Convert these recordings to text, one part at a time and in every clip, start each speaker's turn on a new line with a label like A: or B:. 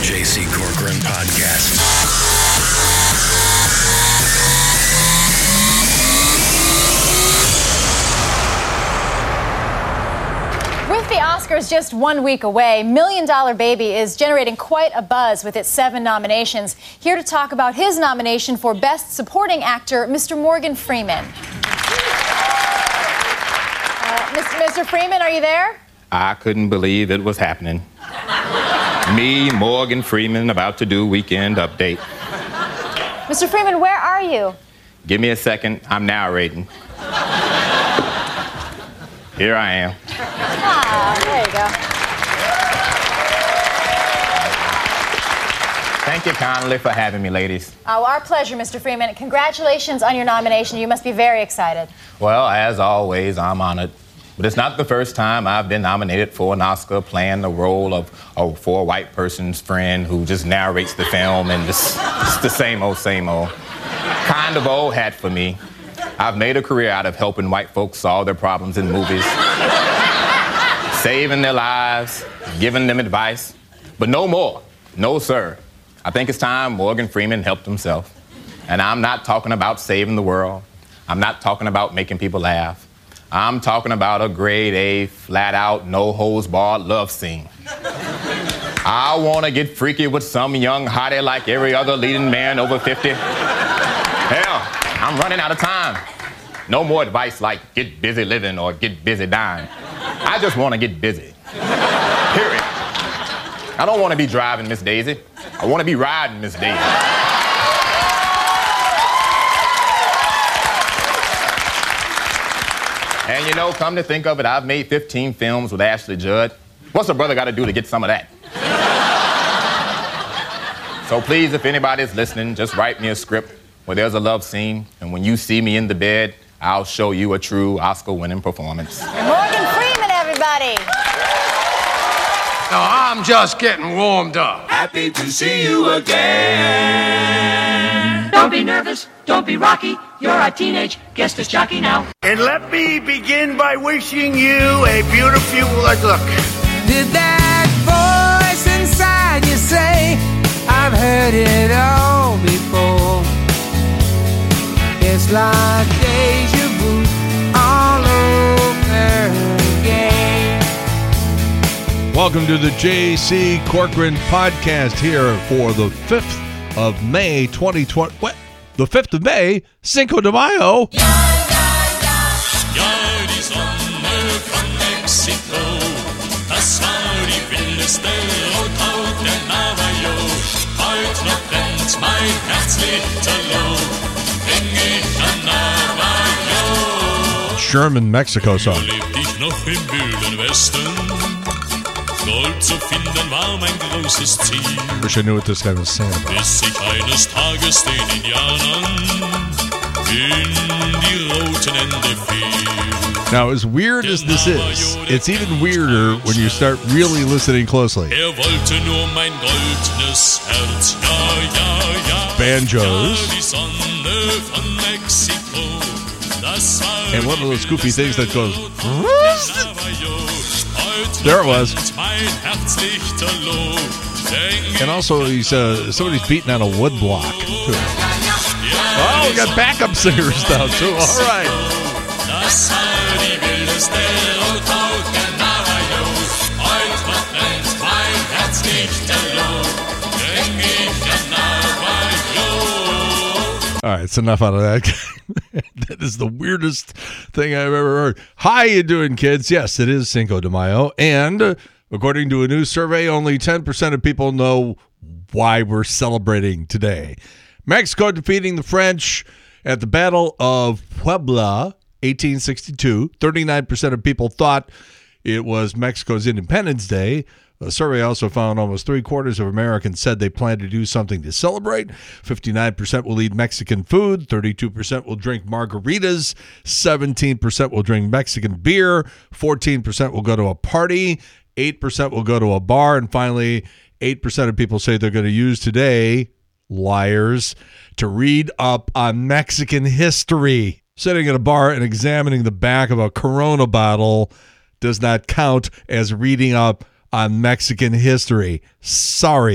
A: J.C. Corcoran Podcast.
B: With the Oscars just 1 week away, Million Dollar Baby is generating quite a buzz with its 7 nominations. Here to talk about his nomination for Best Supporting Actor, Mr. Morgan Freeman. Mr. Freeman, are you there?
C: I couldn't believe it was happening. Me, Morgan Freeman, about to do Weekend Update.
B: Mr. Freeman, where are you?
C: Give me a second. I'm narrating. Here I am.
B: Ah, there you go.
C: Thank you kindly for having me, ladies.
B: Oh, our pleasure, Mr. Freeman. Congratulations on your nomination. You must be very excited.
C: Well, as always, I'm honored. But it's not the first time I've been nominated for an Oscar playing the role of for a white person's friend who just narrates the film and just the same old, same old. Kind of old hat for me. I've made a career out of helping white folks solve their problems in movies, saving their lives, giving them advice. But no more. No, sir. I think it's time Morgan Freeman helped himself. And I'm not talking about saving the world. I'm not talking about making people laugh. I'm talking about a grade A, flat-out, no-hose-barred love scene. I want to get freaky with some young hottie like every other leading man over 50. Hell, I'm running out of time. No more advice like get busy living or get busy dying. I just want to get busy. Period. I don't want to be driving Miss Daisy. I want to be riding Miss Daisy. And you know, come to think of it, I've made 15 films with Ashley Judd. What's a brother got to do to get some of that? So please, if anybody's listening, just write me a script where there's a love scene, and when you see me in the bed, I'll show you a true Oscar-winning performance.
B: Morgan Freeman, everybody.
D: No, I'm just getting warmed up.
E: Happy to see you again.
F: Don't be nervous, don't be rocky. You're a teenage guest disc jockey now.
G: And let me begin by wishing you a beautiful look.
H: Did that voice inside you say, I've heard it all before? It's like deja vu all over again.
I: Welcome to the J.C. Corcoran Podcast here for the 5th of May, 2020. What? The 5th of May, Cinco de Mayo.
E: Ja, die Sonne von Mexiko, das war die wildeste Rothaut der Navajo. Heut noch brennt mein Herz lichterloh, denk ich an Navajo.
I: Sherman, Mexico song.
E: Lebt ich noch im wilden Westen, Gold zu finden war mein großes Ziel.
I: Wish I knew what this guy was saying about.
E: Bis ich eines Tages den Indianern in die roten Ende fiel.
I: Now, as weird as this is, it's even weirder when you start really listening closely.
E: Wollte nur mein goldenes Herz, ja, ja, ja.
I: Banjos.
E: Ja, die Sonne von Mexiko, das war
I: And one of those goofy things that goes.
E: Navajo.
I: There it was.
E: Mein Herz lichterloh, denk
I: And also, he's somebody's beating on a wood block. Too. Oh, we got backup singers now, too. All right.
E: Das war die wildeste Rothaut der Navajo. Heut noch brennt mein Herz lichterloh, denk ich an Navajo.
I: All right, it's enough out of that. That is the weirdest thing I've ever heard. How you doing, kids? Yes, it is Cinco de Mayo. And according to a new survey, only 10% of people know why we're celebrating today. Mexico defeating the French at the Battle of Puebla, 1862. 39% of people thought it was Mexico's Independence Day. The survey also found almost 3/4 of Americans said they plan to do something to celebrate. 59% will eat Mexican food. 32% will drink margaritas. 17% will drink Mexican beer. 14% will go to a party. 8% will go to a bar. And finally, 8% of people say they're going to use today, liars, to read up on Mexican history. Sitting at a bar and examining the back of a Corona bottle does not count as reading up on Mexican history. Sorry.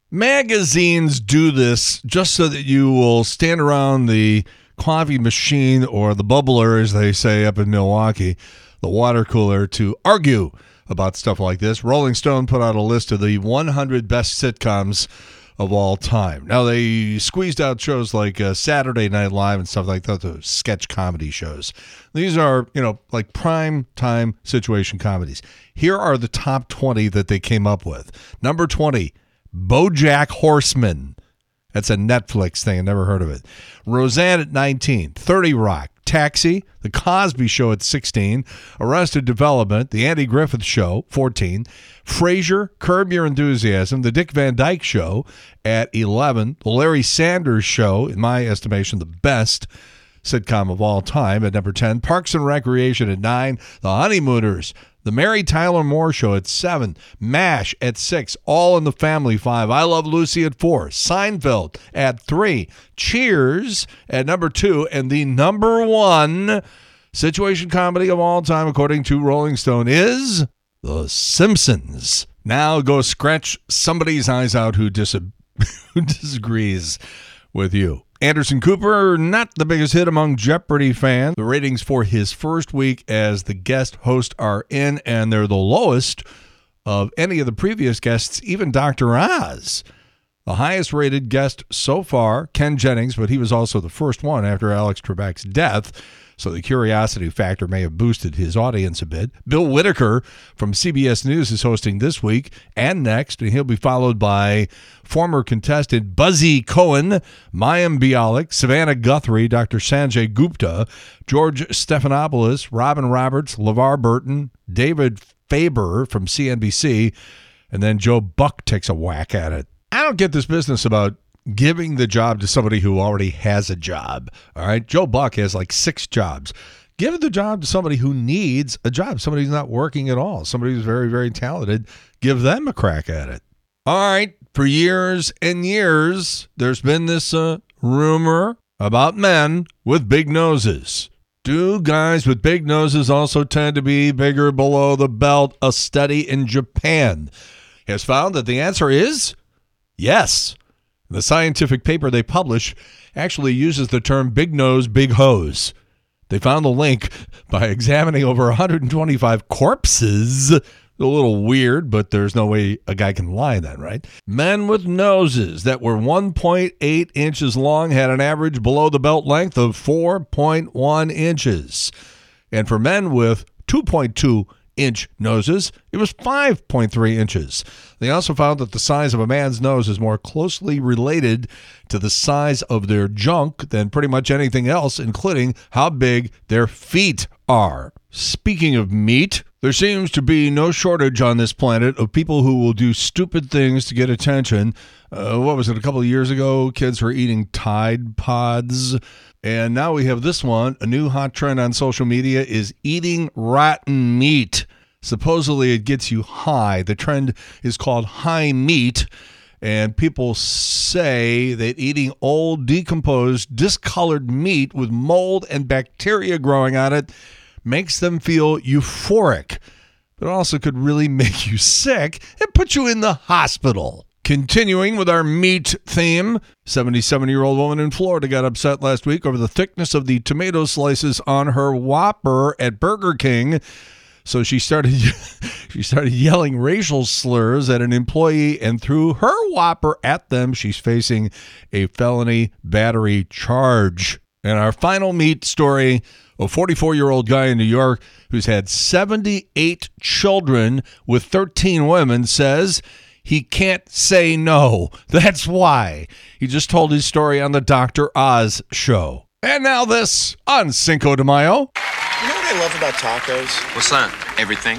I: Magazines do this just so that you will stand around the coffee machine or the bubbler, as they say up in Milwaukee, the water cooler, to argue about stuff like this. Rolling Stone put out a list of the 100 best sitcoms of all time. Now, they squeezed out shows like Saturday Night Live and stuff like that, those sketch comedy shows. These are, like prime time situation comedies. Here are the top 20 that they came up with. Number 20, BoJack Horseman. That's a Netflix thing. I never heard of it. Roseanne at 19. 30 Rock. Taxi. The Cosby Show at 16. Arrested Development. The Andy Griffith Show, 14. Frasier. Curb Your Enthusiasm. The Dick Van Dyke Show at 11. The Larry Sanders Show, in my estimation, the best sitcom of all time, at number 10. Parks and Recreation at 9. The Honeymooners. The Mary Tyler Moore Show at 7. MASH at 6. All in the Family, 5. I Love Lucy at 4. Seinfeld at 3. Cheers at number 2. And the number 1 situation comedy of all time, according to Rolling Stone, is The Simpsons. Now go scratch somebody's eyes out who disagrees with you. Anderson Cooper, not the biggest hit among Jeopardy fans. The ratings for his first week as the guest host are in, and they're the lowest of any of the previous guests, even Dr. Oz. The highest rated guest so far, Ken Jennings, but he was also the first one after Alex Trebek's death, so the curiosity factor may have boosted his audience a bit. Bill Whitaker from CBS News is hosting this week and next, and he'll be followed by former contestant Buzzy Cohen, Mayim Bialik, Savannah Guthrie, Dr. Sanjay Gupta, George Stephanopoulos, Robin Roberts, LeVar Burton, David Faber from CNBC, and then Joe Buck takes a whack at it. I don't get this business about giving the job to somebody who already has a job. All right. Joe Buck has like 6 jobs. Give the job to somebody who needs a job, somebody who's not working at all, somebody who's very, very talented. Give them a crack at it. All right. For years and years, there's been this rumor about men with big noses. Do guys with big noses also tend to be bigger below the belt? A study in Japan has found that the answer is yes. The scientific paper they publish actually uses the term big nose, big hose. They found the link by examining over 125 corpses. A little weird, but there's no way a guy can lie then, right? Men with noses that were 1.8 inches long had an average below the belt length of 4.1 inches. And for men with 2.2-inch noses, it was 5.3 inches. They also found that the size of a man's nose is more closely related to the size of their junk than pretty much anything else, including how big their feet are. Speaking of meat, there seems to be no shortage on this planet of people who will do stupid things to get attention. What was it, a couple of years ago, kids were eating Tide Pods. And now we have this one. A new hot trend on social media is eating rotten meat. Supposedly it gets you high. The trend is called high meat. And people say that eating old, decomposed, discolored meat with mold and bacteria growing on it makes them feel euphoric. But it also could really make you sick and put you in the hospital. Continuing with our meat theme, 77-year-old woman in Florida got upset last week over the thickness of the tomato slices on her Whopper at Burger King. So she started yelling racial slurs at an employee and threw her Whopper at them. She's facing a felony battery charge. And our final meat story, a 44-year-old guy in New York who's had 78 children with 13 women says he can't say no. That's why. He just told his story on the Dr. Oz show. And now this on Cinco de Mayo.
J: You know what I love about tacos?
K: What's that? Everything.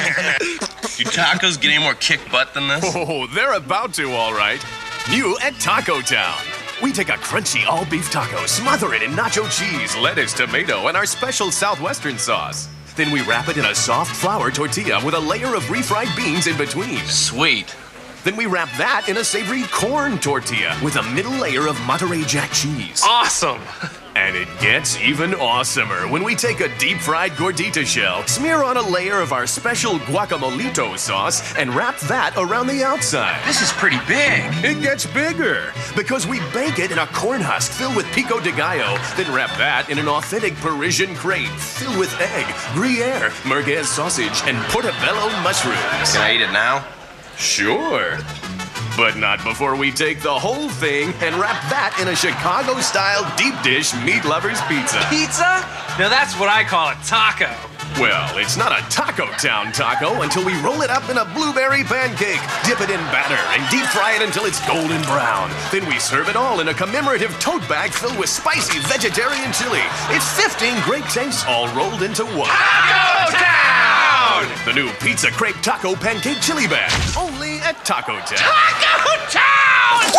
K: Do tacos get any more kick butt than this?
L: Oh, they're about to, all right. New at Taco Town. We take a crunchy all-beef taco, smother it in nacho cheese, lettuce, tomato, and our special Southwestern sauce. Then we wrap it in a soft flour tortilla with a layer of refried beans in between.
K: Sweet.
L: Then we wrap that in a savory corn tortilla with a middle layer of Monterey Jack cheese.
K: Awesome.
L: And it gets even awesomer when we take a deep-fried gordita shell, smear on a layer of our special guacamolito sauce, and wrap that around the outside.
K: This is pretty big.
L: It gets bigger because we bake it in a corn husk filled with pico de gallo, then wrap that in an authentic Parisian crepe filled with egg, Gruyere, merguez sausage, and portobello mushrooms.
K: Can I eat it now?
L: Sure. But not before we take the whole thing and wrap that in a Chicago-style deep dish meat lovers pizza.
M: Pizza? Now that's what I call a taco.
L: Well, it's not a Taco Town taco until we roll it up in a blueberry pancake, dip it in batter, and deep fry it until it's golden brown. Then we serve it all in a commemorative tote bag filled with spicy vegetarian chili. It's 15 great tastes all rolled into one.
K: Taco Town!
L: The new pizza crepe taco pancake chili bag, only at Taco Town.
K: Taco Town!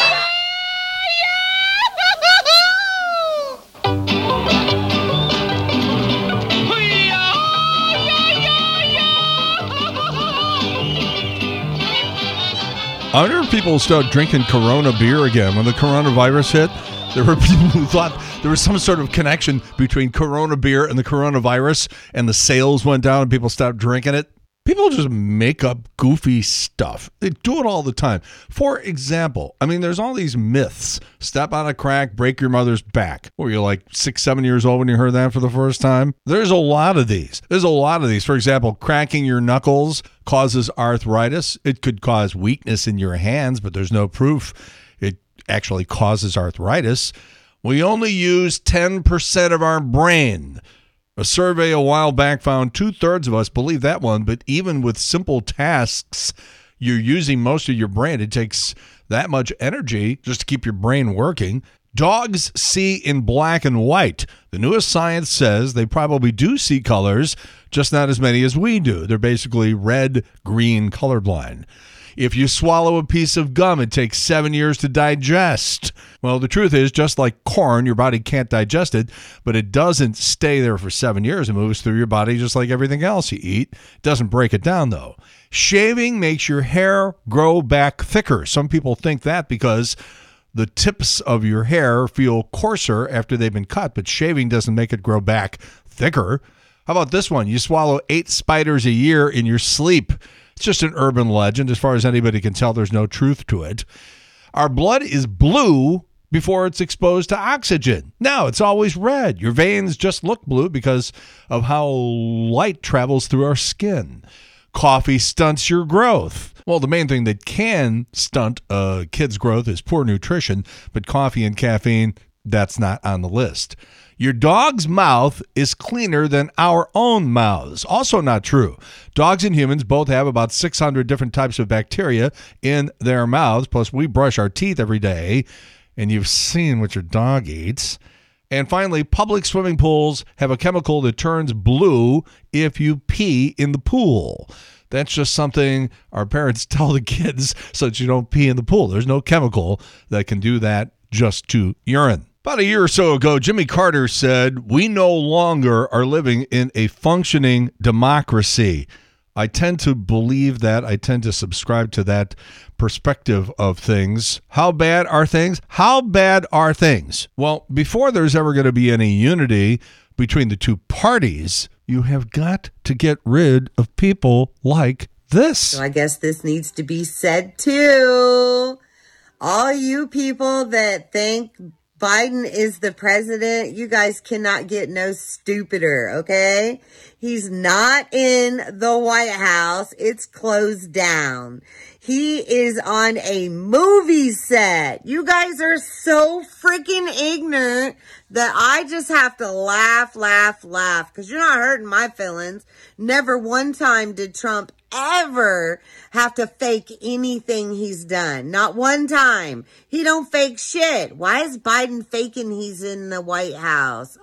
I: I wonder if people will start drinking Corona beer again. When the coronavirus hit, there were people who thought there was some sort of connection between Corona beer and the coronavirus, and the sales went down and people stopped drinking it. People just make up goofy stuff. They do it all the time. For example, I mean, there's all these myths. Step on a crack, break your mother's back. Were you like 6, 7 years old when you heard that for the first time? There's a lot of these. For example, cracking your knuckles causes arthritis. It could cause weakness in your hands, but there's no proof it actually causes arthritis. We only use 10% of our brain. A survey a while back found 2/3 of us believe that one, but even with simple tasks, you're using most of your brain. It takes that much energy just to keep your brain working. Dogs see in black and white. The newest science says they probably do see colors, just not as many as we do. They're basically red-green colorblind. If you swallow a piece of gum, it takes 7 years to digest. Well, the truth is, just like corn, your body can't digest it, but it doesn't stay there for 7 years. It moves through your body just like everything else you eat. It doesn't break it down, though. Shaving makes your hair grow back thicker. Some people think that because the tips of your hair feel coarser after they've been cut, but shaving doesn't make it grow back thicker. How about this one? You swallow 8 spiders a year in your sleep. It's just an urban legend. As far as anybody can tell, there's no truth to it. Our blood is blue before it's exposed to oxygen. Now, it's always red. Your veins just look blue because of how light travels through our skin. Coffee stunts your growth. Well, the main thing that can stunt a kid's growth is poor nutrition, but coffee and caffeine, that's not on the list. Your dog's mouth is cleaner than our own mouths. Also not true. Dogs and humans both have about 600 different types of bacteria in their mouths, plus we brush our teeth every day, and you've seen what your dog eats. And finally, public swimming pools have a chemical that turns blue if you pee in the pool. That's just something our parents tell the kids so that you don't pee in the pool. There's no chemical that can do that just to urine. About a year or so ago, Jimmy Carter said, "We no longer are living in a functioning democracy." I tend to believe that. I tend to subscribe to that perspective of things. How bad are things? How bad are things? Well, before there's ever going to be any unity between the two parties, you have got to get rid of people like this.
N: So I guess this needs to be said too. All you people that think Biden is the president, you guys cannot get no stupider, okay? He's not in the White House. It's closed down. He is on a movie set. You guys are so freaking ignorant that I just have to laugh, because you're not hurting my feelings. Never one time did Trump ever have to fake anything he's done. Not one time. He don't fake shit. Why is Biden faking he's in the White House?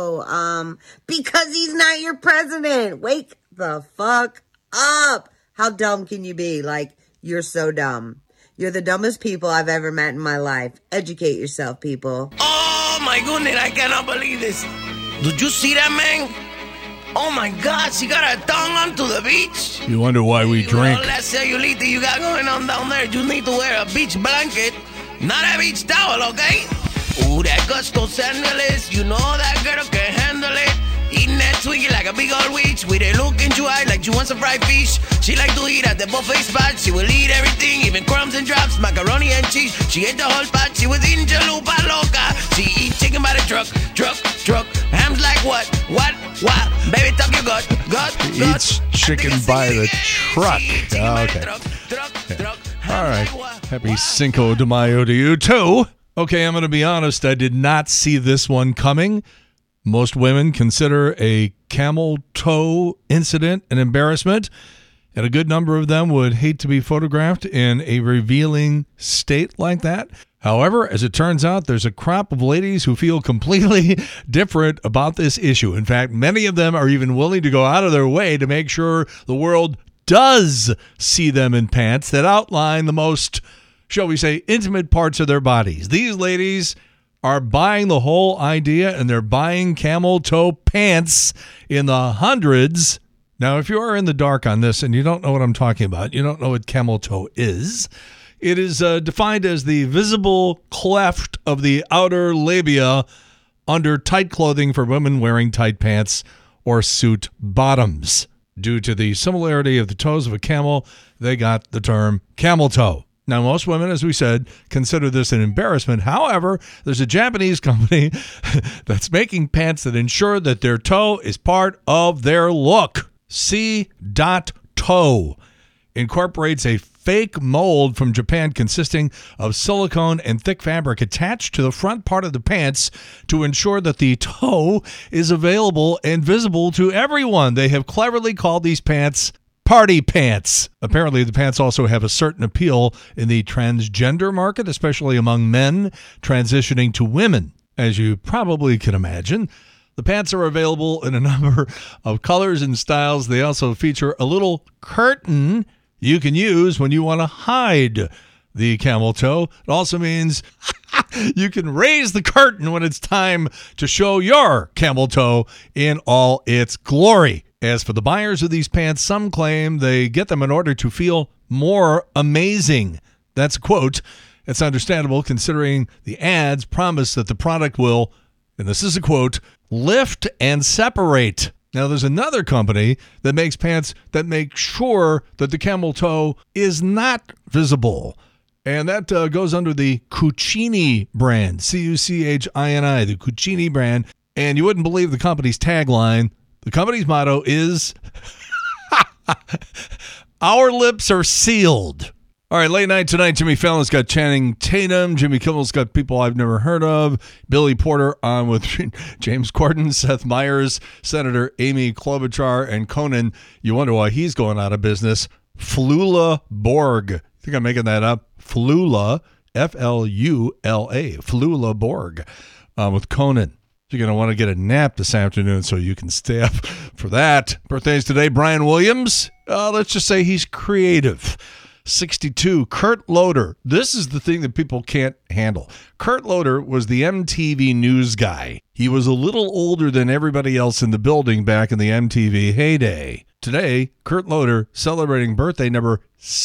N: Because he's not your president. Wake the fuck up. How dumb can you be? Like, you're so dumb. You're the dumbest people I've ever met in my life. Educate yourself, people.
K: Oh my goodness, I cannot believe this. Did you see that, man? Oh my God, she got her tongue onto the beach.
I: You wonder why we drink.
K: All that cellulite you got going on down there, you need to wear a beach blanket, not a beach towel, okay? Ooh, that gusto sandalist, you know that girl can handle it. Eating that Twinkie like a big old witch, with a look in your eye like you want some fried fish. She like to eat at the buffet spot. She will eat everything, even crumbs and drops, macaroni and cheese. She ate the whole pot. She was eating chalupa loca. She eat chicken by the truck. Hams like what? Baby, talk your gut.
I: Eats chicken by the truck. Oh, okay. All right. Happy Cinco de Mayo to you, too. Okay, I'm going to be honest. I did not see this one coming. Most women consider a camel toe incident an embarrassment, and a good number of them would hate to be photographed in a revealing state like that. However, as it turns out, there's a crop of ladies who feel completely different about this issue. In fact, many of them are even willing to go out of their way to make sure the world does see them in pants that outline the most, shall we say, intimate parts of their bodies. These ladies are buying the whole idea, and they're buying camel toe pants in the hundreds. Now, if you are in the dark on this and you don't know what I'm talking about, you don't know what camel toe is, it is defined as the visible cleft of the outer labia under tight clothing for women wearing tight pants or suit bottoms. Due to the similarity of the toes of a camel, they got the term camel toe. Now, most women, as we said, consider this an embarrassment. However, there's a Japanese company that's making pants that ensure that their toe is part of their look. C.Toe incorporates a fake mold from Japan consisting of silicone and thick fabric attached to the front part of the pants to ensure that the toe is available and visible to everyone. They have cleverly called these pants party pants. Apparently, the pants also have a certain appeal in the transgender market, especially among men transitioning to women. As you probably can imagine, the pants are available in a number of colors and styles. They also feature a little curtain you can use when you want to hide the camel toe. It also means you can raise the curtain when it's time to show your camel toe in all its glory. As for the buyers of these pants, some claim they get them in order to feel more amazing. That's a quote. It's understandable considering the ads promise that the product will, and this is a quote, lift and separate. Now, there's another company that makes pants that make sure that the camel toe is not visible. And that goes under the Cucini brand, Cuchini, the Cucini brand. And you wouldn't believe the company's tagline. The company's motto is, our lips are sealed. All right, late night tonight, Jimmy Fallon's got Channing Tatum. Jimmy Kimmel's got people I've never heard of. Billy Porter on with James Corden, Seth Meyers, Senator Amy Klobuchar, and Conan. You wonder why he's going out of business. Flula Borg. I think I'm making that up. Flula, F-L-U-L-A, Flula Borg with Conan. You're going to want to get a nap this afternoon so you can stay up for that. Birthdays today, Brian Williams. Let's just say he's creative. 62. Kurt Loder. This is the thing that people can't handle. Kurt Loder was the MTV news guy. He was a little older than everybody else in the building back in the MTV heyday. Today, Kurt Loder celebrating birthday number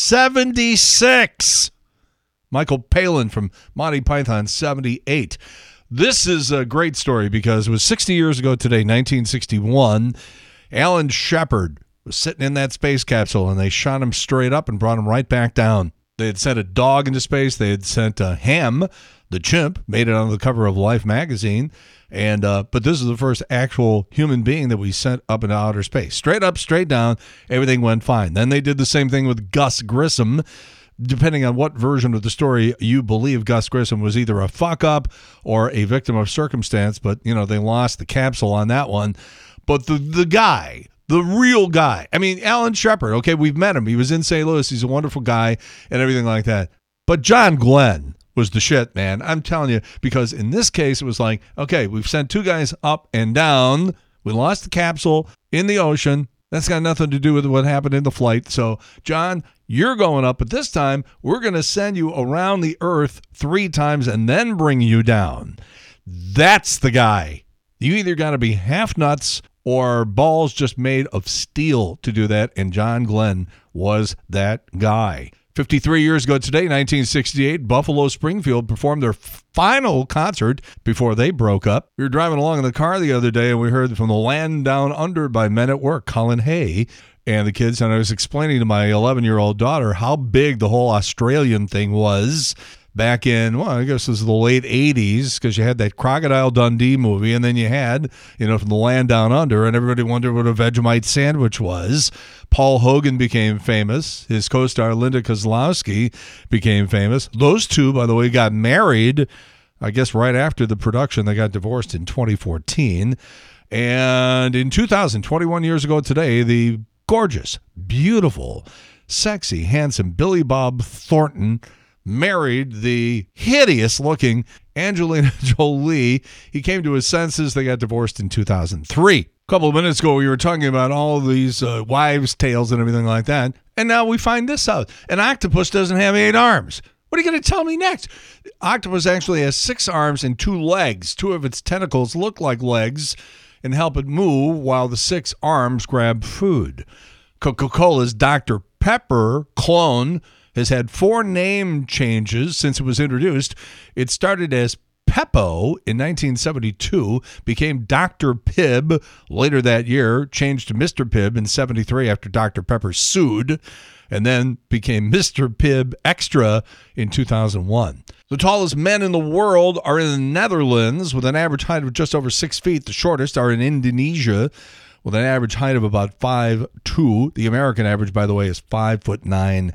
I: 76. Michael Palin from Monty Python, 78. This is a great story because it was 60 years ago today, 1961. Alan Shepard was sitting in that space capsule, and they shot him straight up and brought him right back down. They had sent a dog into space. They had sent Ham, the chimp, made it on the cover of Life magazine. And but this is the first actual human being that we sent up into outer space. Straight up, straight down, everything went fine. Then they did the same thing with Gus Grissom. Depending on what version of the story you believe, Gus Grissom was either a fuck-up or a victim of circumstance, but, you know, they lost the capsule on that one. But the guy, the real guy, I mean, Alan Shepard, okay, we've met him. He was in St. Louis. He's a wonderful guy and everything like that. But John Glenn was the shit, man. I'm telling you, because in this case, it was like, okay, we've sent two guys up and down. We lost the capsule in the ocean. That's got nothing to do with what happened in the flight. So, John, you're going up, but this time we're going to send you around the earth 3 times and then bring you down. That's the guy. You either got to be half nuts or balls just made of steel to do that, and John Glenn was that guy. 53 years ago today, 1968, Buffalo Springfield performed their final concert before they broke up. We were driving along in the car the other day, and we heard from The Land Down Under by Men at Work, Colin Hay, and the kids, and I was explaining to my 11-year-old daughter how big the whole Australian thing was back in, well, I guess it was the late 80s, because you had that Crocodile Dundee movie, and then you had, from The Land Down Under, and everybody wondered what a Vegemite sandwich was. Paul Hogan became famous. His co-star Linda Kozlowski became famous. Those two, by the way, got married, I guess, right after the production. They got divorced in 2014. And in 2000, 21 years ago today, the gorgeous, beautiful, sexy, handsome Billy Bob Thornton married the hideous-looking Angelina Jolie. He came to his senses. They got divorced in 2003. A couple of minutes ago, we were talking about all these wives' tales and everything like that, and now we find this out. An octopus doesn't have 8 arms. What are you going to tell me next? Octopus actually has 6 arms and 2 legs. 2 of its tentacles look like legs and help it move, while the 6 arms grab food. Coca-Cola's Dr. Pepper clone has had 4 name changes since it was introduced. It started as Peppo in 1972, became Dr. Pibb later that year, changed to Mr. Pibb in 73 after Dr. Pepper sued, and then became Mr. Pibb Extra in 2001. The tallest men in the world are in the Netherlands with an average height of just over 6 feet. The shortest are in Indonesia with an average height of about 5'2". The American average, by the way, is 5'9.5".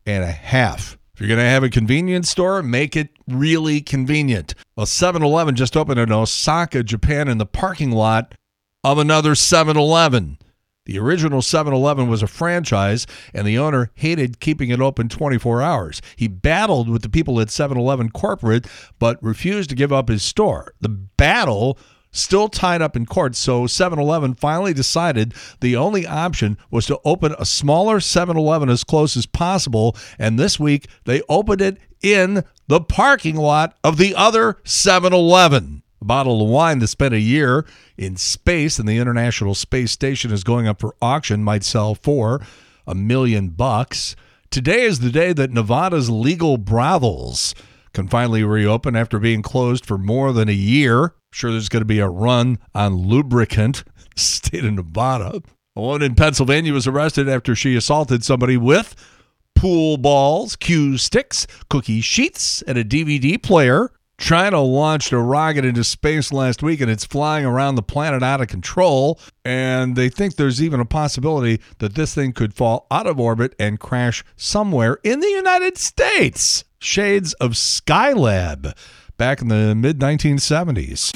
I: If you're going to have a convenience store, make it really convenient. A 7-Eleven just opened in Osaka, Japan, in the parking lot of another 7-Eleven. The original 7-Eleven was a franchise, and the owner hated keeping it open 24 hours. He battled with the people at 7-Eleven corporate, but refused to give up his store. The battle still tied up in court, so 7-Eleven finally decided the only option was to open a smaller 7-Eleven as close as possible, and this week they opened it in the parking lot of the other 7-Eleven. A bottle of wine that spent a year in space and the International Space Station is going up for auction might sell for $1 million. Today is the day that Nevada's legal brothels can finally reopen after being closed for more than a year. I'm sure there's going to be a run on lubricant. State of Nevada. A woman in Pennsylvania was arrested after she assaulted somebody with pool balls, cue sticks, cookie sheets, and a DVD player. China launched a rocket into space last week, and it's flying around the planet out of control. And they think there's even a possibility that this thing could fall out of orbit and crash somewhere in the United States. Shades of Skylab back in the mid-1970s.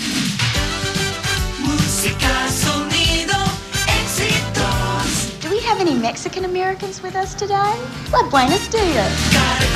O: Do we have any Mexican Americans with us today? La Buenos Dias.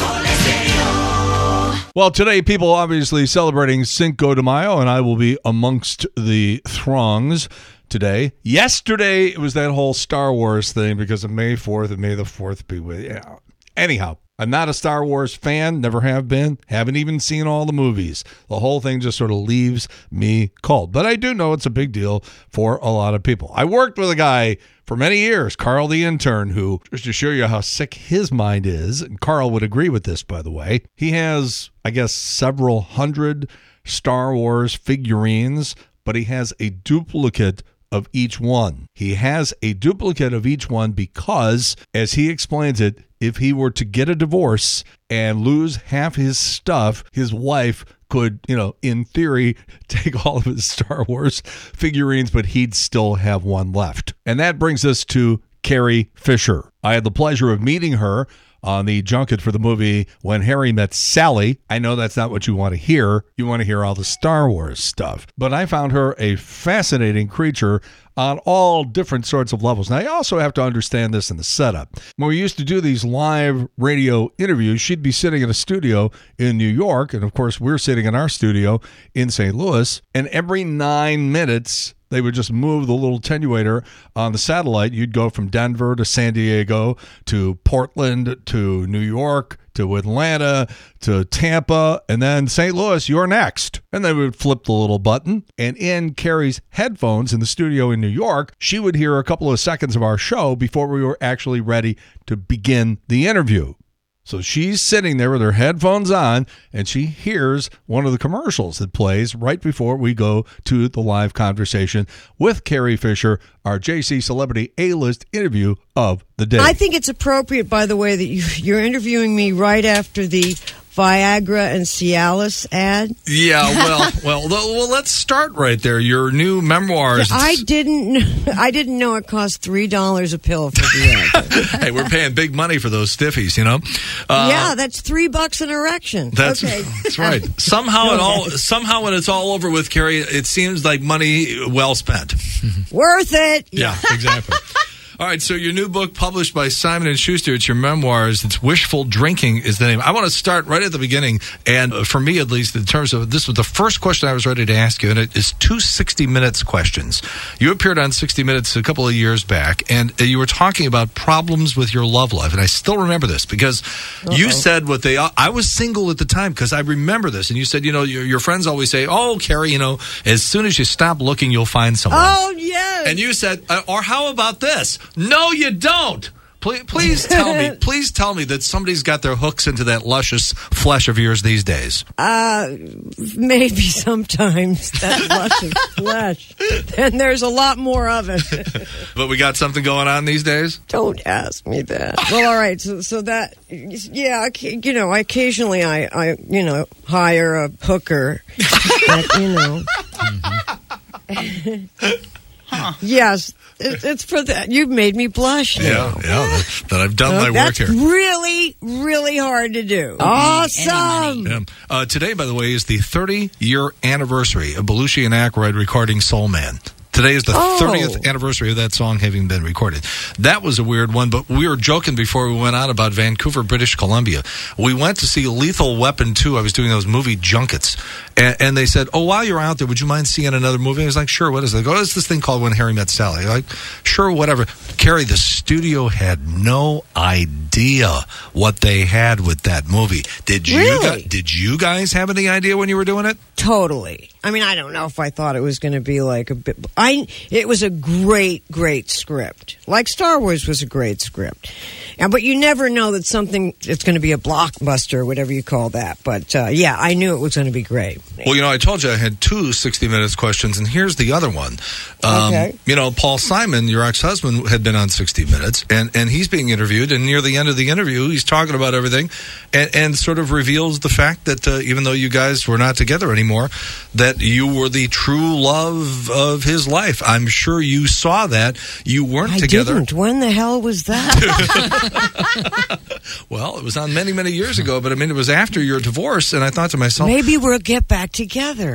I: Well, today people obviously celebrating Cinco de Mayo, and I will be amongst the throngs today. Yesterday, it was that whole Star Wars thing because of May 4th, and May the 4th be with you. Anyhow, I'm not a Star Wars fan, never have been, haven't even seen all the movies. The whole thing just sort of leaves me cold. But I do know it's a big deal for a lot of people. I worked with a guy for many years, Carl the intern, who, just to show you how sick his mind is, and Carl would agree with this, by the way, he has, I guess, several hundred Star Wars figurines, but he has a duplicate of each one. He has a duplicate of each one because, as he explains it, if he were to get a divorce and lose half his stuff, his wife could, in theory, take all of his Star Wars figurines, but he'd still have one left. And that brings us to Carrie Fisher. I had the pleasure of meeting her on the junket for the movie When Harry Met Sally. I know that's not what you want to hear. You want to hear all the Star Wars stuff. But I found her a fascinating creature on all different sorts of levels. Now, you also have to understand this in the setup. When we used to do these live radio interviews, she'd be sitting in a studio in New York, and of course, we're sitting in our studio in St. Louis, and every 9 minutes, they would just move the little attenuator on the satellite. You'd go from Denver to San Diego to Portland to New York to Atlanta to Tampa, and then St. Louis, you're next. And they would flip the little button, and in Carrie's headphones in the studio in New York, she would hear a couple of seconds of our show before we were actually ready to begin the interview. So she's sitting there with her headphones on, and she hears one of the commercials that plays right before we go to the live conversation with Carrie Fisher, our JC Celebrity A-List interview of the day.
P: I think it's appropriate, by the way, that you're interviewing me right after the Viagra and Cialis ad.
Q: Yeah, well, let's start right there. Your new memoirs.
P: I didn't know it cost $3 a pill for Viagra.
Q: Hey, we're paying big money for those stiffies, you know.
P: Yeah, that's $3 an erection.
Q: That's right. Somehow when it's all over with, Carrie, it seems like money well spent.
P: Worth it.
Q: Yeah, exactly. All right, so your new book published by Simon & Schuster, it's your memoirs. It's Wishful Drinking is the name. I want to start right at the beginning, and for me at least, in terms of this was the first question I was ready to ask you, and it is 2 60 Minutes questions. You appeared on 60 Minutes a couple of years back, and you were talking about problems with your love life, and I still remember this because you said I was single at the time because I remember this, and you said, your friends always say, oh, Carrie, as soon as you stop looking, you'll find someone.
P: Oh, yes.
Q: And you said, or how about this? No, you don't. Please tell me. Please tell me that somebody's got their hooks into that luscious flesh of yours these days.
P: Maybe sometimes that luscious flesh. And there's a lot more of it.
Q: But we got something going on these days?
P: Don't ask me that. Well, all right. So that, yeah, occasionally I hire a hooker. Yes. It's for that. You've made me blush.
Q: Yeah, that I've done my work here.
P: That's really, really hard to do. Awesome.
Q: Yeah. Today, by the way, is the 30-year anniversary of Belushi and Aykroyd recording Soul Man. Today is the 30th anniversary of that song having been recorded. That was a weird one, but we were joking before we went on about Vancouver, British Columbia. We went to see Lethal Weapon 2. I was doing those movie junkets. And they said, while you're out there, would you mind seeing another movie? I was like, sure, what is it? They go, it's this thing called When Harry Met Sally. I'm like, sure, whatever. Carrie, the studio had no idea what they had with that movie. Did you guys have any idea when you were doing it?
P: Totally. I mean, I don't know if I thought it was going to be like a bit... It was a great, great script. Like Star Wars was a great script. But you never know that it's going to be a blockbuster, whatever you call that. But, yeah, I knew it was going to be great.
Q: Well, I told you I had 2 60 Minutes questions, and here's the other one.
P: Okay.
Q: Paul Simon, your ex-husband, had been on 60 Minutes, and he's being interviewed, and near the end of the interview, he's talking about everything, and sort of reveals the fact that even though you guys were not together anymore, that you were the true love of his life. I'm sure you saw that. You weren't together.
P: I didn't. When the hell was that?
Q: Well, it was on many, many years ago, but it was after your divorce, and I thought to myself...
P: Maybe we'll get back together.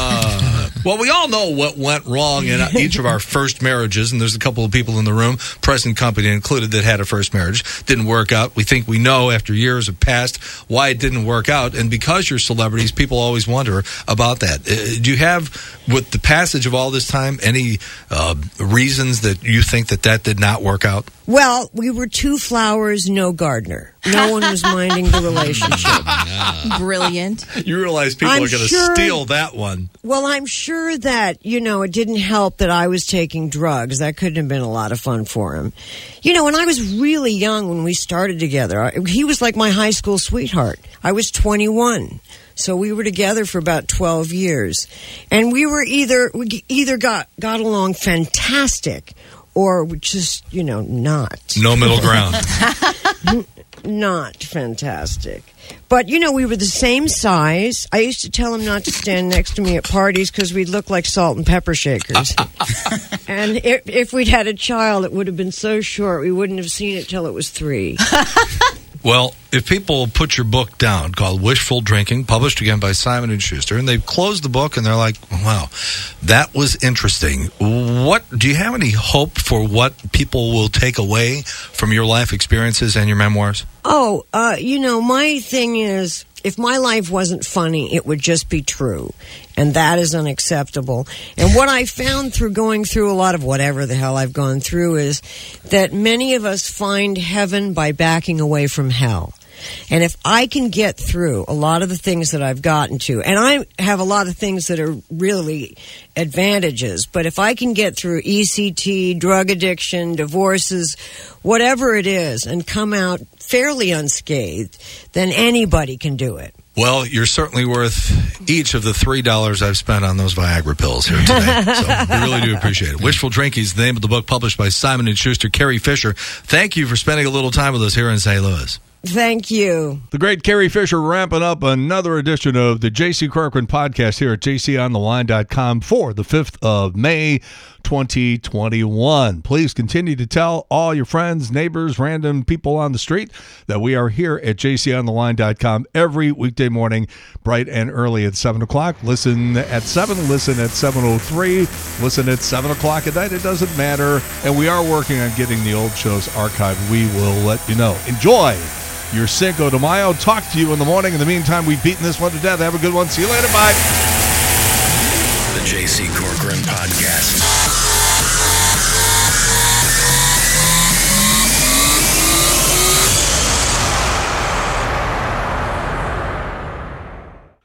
Q: Well, we all know what went wrong in each of our first marriages, and there's a couple of people in the room, present company included, that had a first marriage. Didn't work out. We think we know after years have passed why it didn't work out, and because you're celebrities, people always wonder about that. Do you have, with the passage of all this time, any reasons that you think that did not work out?
P: Well, we were 2 flowers, no gardener. No one was minding the relationship.
R: Brilliant.
Q: You realize people are going to steal that one.
P: Well, I'm sure that, it didn't help that I was taking drugs. That couldn't have been a lot of fun for him. When I was really young when we started together, he was like my high school sweetheart. I was 21. So we were together for about 12 years. And we were either got along fantastic or just, not.
Q: No middle ground.
P: Not fantastic. But, we were the same size. I used to tell him not to stand next to me at parties because we'd look like salt and pepper shakers. And if we'd had a child, it would have been so short we wouldn't have seen it till it was 3.
Q: Well, if people put your book down, called Wishful Drinking, published again by Simon & Schuster, and they've closed the book and they're like, wow, that was interesting. Do you have any hope for what people will take away from your life experiences and your memoirs?
P: Oh, my thing is, if my life wasn't funny, it would just be true. And that is unacceptable. And what I found through going through a lot of whatever the hell I've gone through is that many of us find heaven by backing away from hell. And if I can get through a lot of the things that I've gotten to, and I have a lot of things that are really advantages, but if I can get through ECT, drug addiction, divorces, whatever it is, and come out fairly unscathed, then anybody can do it.
Q: Well, you're certainly worth each of the $3 I've spent on those Viagra pills here today. So we really do appreciate it. Wishful Drinking is the name of the book published by Simon & Schuster. Carrie Fisher, thank you for spending a little time with us here in St. Louis.
P: Thank you.
I: The great Carrie Fisher ramping up another edition of the J.C. Corcoran podcast here at jcontheline.com for the 5th of May, 2021. Please continue to tell all your friends, neighbors, random people on the street that we are here at jcontheline.com every weekday morning, bright and early at 7 o'clock. Listen at 7, listen at 7:03, listen at 7 o'clock at night. It doesn't matter. And we are working on getting the old shows archived. We will let you know. Enjoy your Cinco de Mayo. Talk to you in the morning. In the meantime, we've beaten this one to death. Have a good one. See you later. Bye.
A: The J.C. Corcoran Podcast.